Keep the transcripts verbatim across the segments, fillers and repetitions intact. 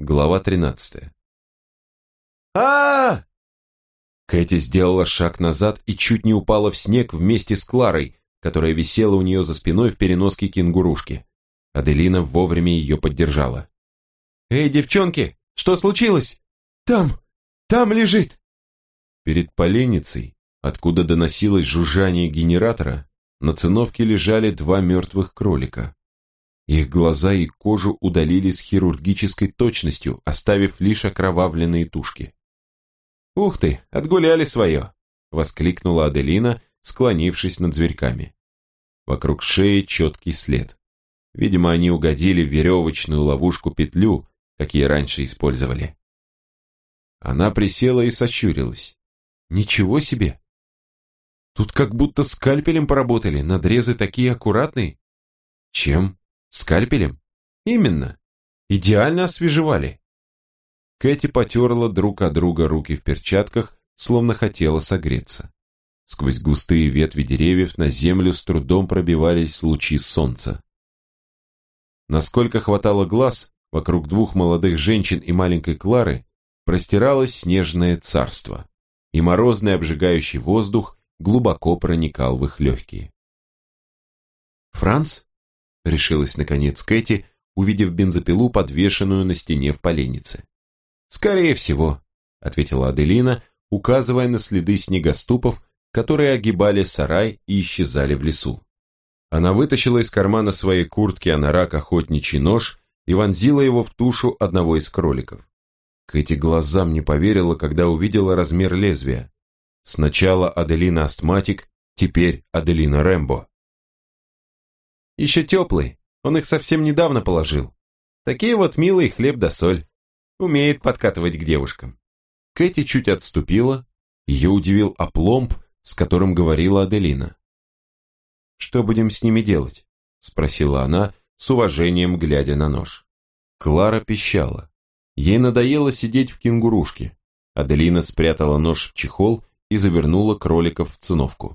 Глава тринадцатая. а Кэти сделала шаг назад и чуть не упала в снег вместе с Кларой, которая висела у нее за спиной в переноске кенгурушки. Аделина вовремя ее поддержала. «Эй, девчонки, что случилось? Там, там лежит!» Перед поленницей, откуда доносилось жужжание генератора, на циновке лежали два мертвых кролика. Их глаза и кожу удалили с хирургической точностью, оставив лишь окровавленные тушки. «Ух ты, отгуляли свое!» — воскликнула Аделина, склонившись над зверьками. Вокруг шеи четкий след. Видимо, они угодили в веревочную ловушку-петлю, какие раньше использовали. Она присела и сощурилась. «Ничего себе! Тут как будто скальпелем поработали, надрезы такие аккуратные». «Чем? Скальпелем?» «Именно. Идеально освежевали». Кэти потерла друг от друга руки в перчатках, словно хотела согреться. Сквозь густые ветви деревьев на землю с трудом пробивались лучи солнца. Насколько хватало глаз, вокруг двух молодых женщин и маленькой Клары простиралось снежное царство, и морозный обжигающий воздух глубоко проникал в их легкие. «Франц?» — решилась наконец Кэти, увидев бензопилу, подвешенную на стене в поленнице. «Скорее всего», — ответила Аделина, указывая на следы снегоступов, которые огибали сарай и исчезали в лесу. Она вытащила из кармана своей куртки анорак охотничий нож и вонзила его в тушу одного из кроликов. Кэти глазам не поверила, когда увидела размер лезвия. Сначала Аделина астматик, теперь Аделина Рэмбо. «Еще теплый, он их совсем недавно положил. Такие вот милые хлеб да соль. Умеет подкатывать к девушкам». Кэти чуть отступила, ее удивил опломб, с которым говорила Аделина. «Что будем с ними делать?» — спросила она, с уважением глядя на нож. Клара пищала. Ей надоело сидеть в кенгурушке. Аделина спрятала нож в чехол и завернула кроликов в циновку.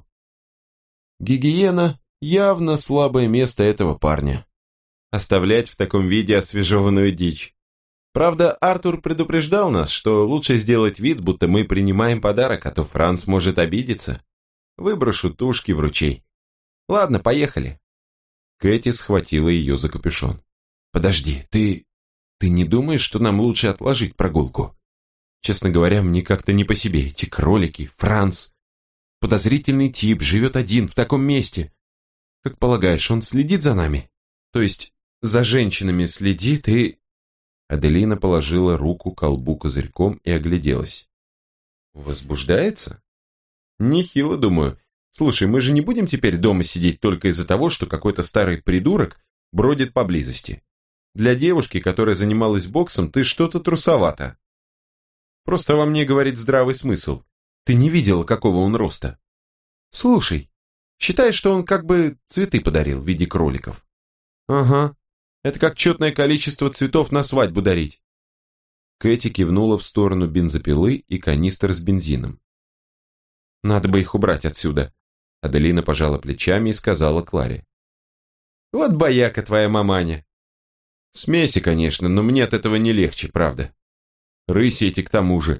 «Гигиена — явно слабое место этого парня. Оставлять в таком виде освежеванную дичь. Правда, Артур предупреждал нас, что лучше сделать вид, будто мы принимаем подарок, а то Франц может обидеться. Выброшу тушки в ручей. Ладно, поехали». Кэти схватила ее за капюшон. «Подожди, ты... ты не думаешь, что нам лучше отложить прогулку? Честно говоря, мне как-то не по себе эти кролики, Франц. Подозрительный тип, живет один, в таком месте. Как полагаешь, он следит за нами? То есть, за женщинами следит и...» Аделина положила руку к колбу козырьком и огляделась. «Возбуждается? Нехило, думаю. Слушай, мы же не будем теперь дома сидеть только из-за того, что какой-то старый придурок бродит поблизости. Для девушки, которая занималась боксом, ты что-то трусовато. Просто во мне говорит здравый смысл. Ты не видела, какого он роста. Слушай, считай, что он как бы цветы подарил в виде кроликов». «Ага. Это как четное количество цветов на свадьбу дарить». Кэти кивнула в сторону бензопилы и канистр с бензином. «Надо бы их убрать отсюда». Аделина пожала плечами и сказала Кларе. «Вот бояка твоя маманя». «Смеси, конечно, но мне от этого не легче, правда. Рыси эти к тому же».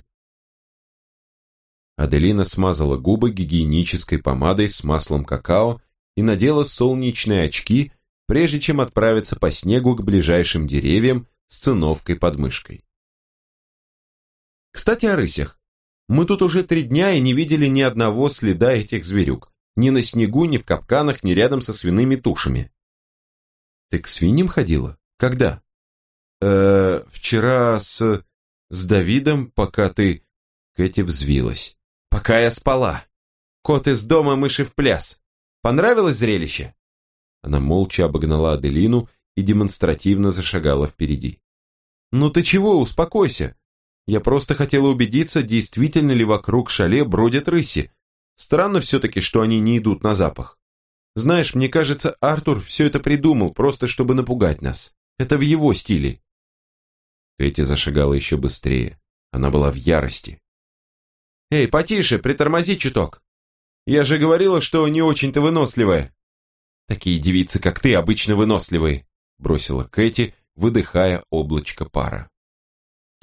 Аделина смазала губы гигиенической помадой с маслом какао и надела солнечные очки, прежде чем отправиться по снегу к ближайшим деревьям с циновкой под мышкой. «Кстати, о рысях. Мы тут уже три дня и не видели ни одного следа этих зверюк. Ни на снегу, ни в капканах, ни рядом со свиными тушами». «Ты к свиньям ходила? Когда?» «Э, вчера с... с Давидом, пока ты...» Кэти взвилась. «Пока я спала. Кот из дома, мыши в пляс. Понравилось зрелище?» Она молча обогнала Аделину и демонстративно зашагала впереди. «Ну ты чего, успокойся. Я просто хотела убедиться, действительно ли вокруг шале бродят рыси. Странно все-таки, что они не идут на запах. Знаешь, мне кажется, Артур все это придумал, просто чтобы напугать нас. Это в его стиле». Кэти зашагала еще быстрее. Она была в ярости. «Эй, потише, притормози чуток. Я же говорила, что не очень-то выносливая». «Такие девицы, как ты, обычно выносливые», бросила Кэти, выдыхая облачко пара.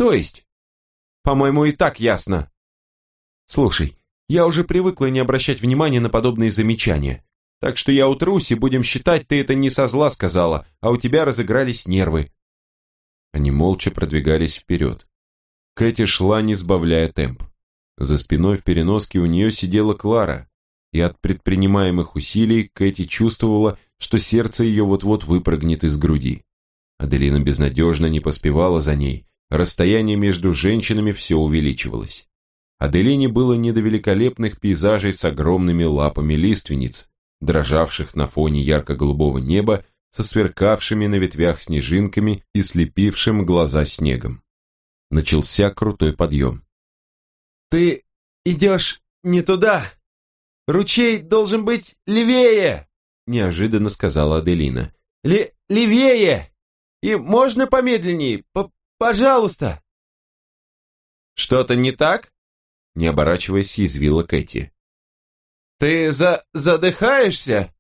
То есть? По-моему, и так ясно. Слушай, я уже привыкла не обращать внимания на подобные замечания. Так что я утрусь, и будем считать, ты это не со зла сказала, а у тебя разыгрались нервы. Они молча продвигались вперед. Кэти шла, не сбавляя темп. За спиной в переноске у нее сидела Клара, и от предпринимаемых усилий Кэти чувствовала, что сердце ее вот-вот выпрыгнет из груди. Аделина безнадежно не поспевала за ней, расстояние между женщинами все увеличивалось. Аделине было не до великолепных пейзажей с огромными лапами лиственниц, дрожавших на фоне ярко-голубого неба со сверкавшими на ветвях снежинками и слепившим глаза снегом. Начался крутой подъем. «Ты идешь не туда! Ручей должен быть левее!» неожиданно сказала Аделина. Ле «Левее! И можно помедленнее? П Пожалуйста!» «Что-то не так?» Не оборачиваясь, съязвила Кэти. «Ты за задыхаешься?»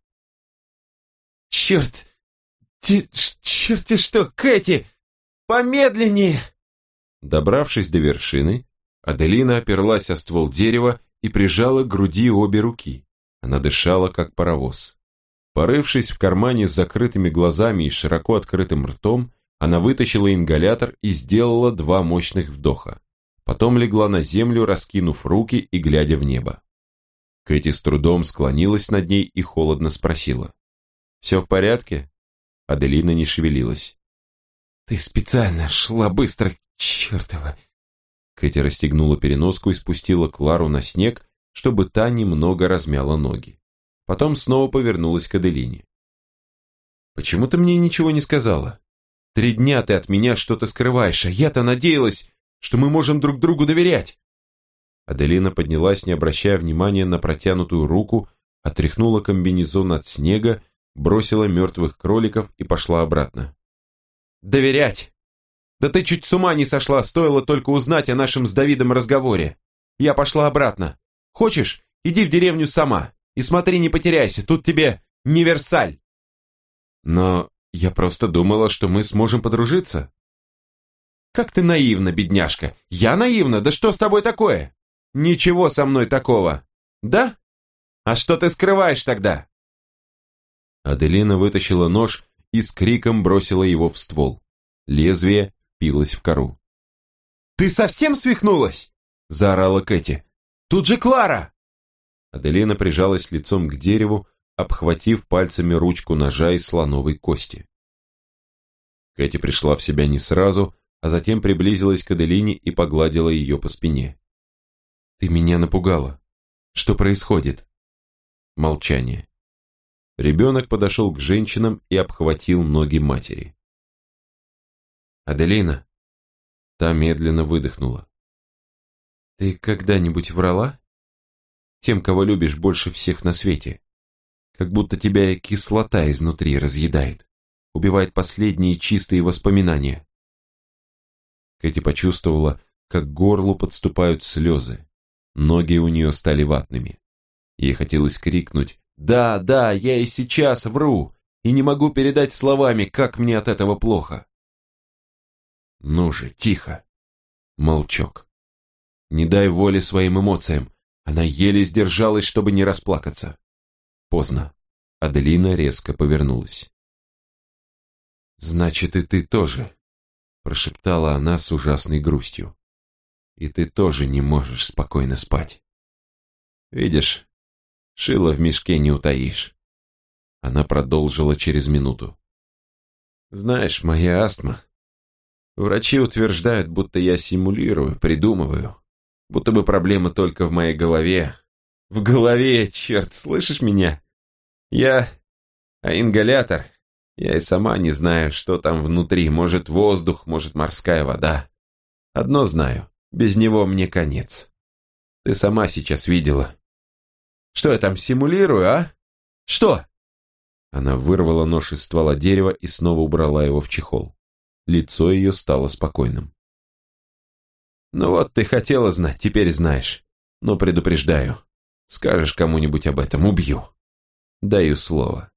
«Черт! Ти черти что, Кэти! Помедленнее!» Добравшись до вершины, Аделина оперлась о ствол дерева и прижала к груди обе руки. Она дышала, как паровоз. Порывшись в кармане с закрытыми глазами и широко открытым ртом, она вытащила ингалятор и сделала два мощных вдоха. Потом легла на землю, раскинув руки и глядя в небо. Кэти с трудом склонилась над ней и холодно спросила. «Все в порядке?» Аделина не шевелилась. «Ты специально шла быстро, чертова!» Кэти расстегнула переноску и спустила Клару на снег, чтобы та немного размяла ноги. Потом снова повернулась к Аделине. «Почему ты мне ничего не сказала? Три дня ты от меня что-то скрываешь, а я-то надеялась, что мы можем друг другу доверять!» Аделина поднялась, не обращая внимания на протянутую руку, отряхнула комбинезон от снега, бросила мертвых кроликов и пошла обратно. «Доверять? Да ты чуть с ума не сошла, стоило только узнать о нашем с Давидом разговоре. Я пошла обратно. Хочешь, иди в деревню сама и смотри, не потеряйся, тут тебе не Версаль!» «Но я просто думала, что мы сможем подружиться». «Как ты наивна, бедняжка! Я наивна? Да что с тобой такое? Ничего со мной такого! Да? А что ты скрываешь тогда?» Аделина вытащила нож и с криком бросила его в ствол. Лезвие впилось в кору. «Ты совсем свихнулась?» – заорала Кэти. «Тут же Клара!» Аделина прижалась лицом к дереву, обхватив пальцами ручку ножа из слоновой кости. Кэти пришла в себя не сразу, а затем приблизилась к Аделине и погладила ее по спине. «Ты меня напугала. Что происходит?» Молчание. Ребенок подошел к женщинам и обхватил ноги матери. «Аделина!» Та медленно выдохнула. «Ты когда-нибудь врала? Тем, кого любишь больше всех на свете. Как будто тебя кислота изнутри разъедает, убивает последние чистые воспоминания». Кэти почувствовала, как к горлу подступают слезы. Ноги у нее стали ватными. Ей хотелось крикнуть: «Да, да, я и сейчас вру, и не могу передать словами, как мне от этого плохо». «Ну же, тихо!» Молчок. Не дай воли своим эмоциям. Она еле сдержалась, чтобы не расплакаться. Поздно. Аделина резко повернулась. «Значит, и ты тоже», — прошептала она с ужасной грустью. «И ты тоже не можешь спокойно спать. Видишь, шило в мешке не утаишь». Она продолжила через минуту. «Знаешь, моя астма. Врачи утверждают, будто я симулирую, придумываю. Будто бы проблема только в моей голове. В голове, черт, слышишь меня? Я... А ингалятор? Я и сама не знаю, что там внутри. Может, воздух, может, морская вода. Одно знаю, без него мне конец. Ты сама сейчас видела. Что я там симулирую, а? Что?» Она вырвала нож из ствола дерева и снова убрала его в чехол. Лицо ее стало спокойным. «Ну вот, ты хотела знать, теперь знаешь. Но предупреждаю, скажешь кому-нибудь об этом, убью. Даю слово».